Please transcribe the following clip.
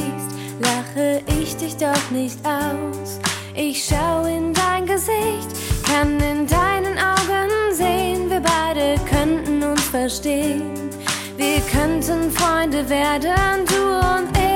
siehst, lache ich dich doch nicht aus. Ich schau in dein Gesicht, kann in deinen Augen sehen, wir beide könnten uns verstehen. Wir könnten Freunde werden, du und ich.